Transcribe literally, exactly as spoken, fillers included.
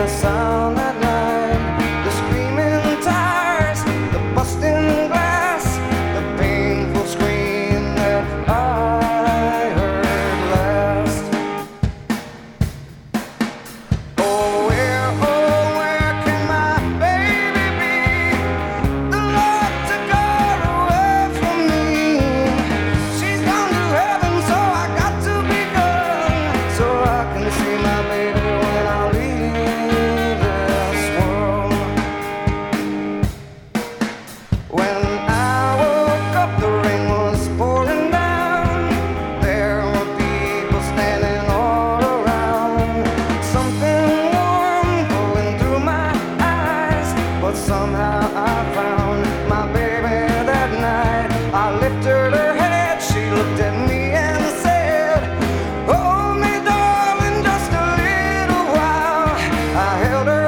sound that night. The screaming tires, the busting glass, the painful scream that I heard last. Oh, where, oh, where can my baby be? The Lord took her away from me. She's gone to heaven, so I got to be good, so I can see my baby when I leave this world. When I woke up, the rain was pouring down. There were people standing all around. Something warm going through my eyes, but somehow I found my baby that night. I lifted her head, she looked at me and said, "Hold me, darling, just a little while." I held her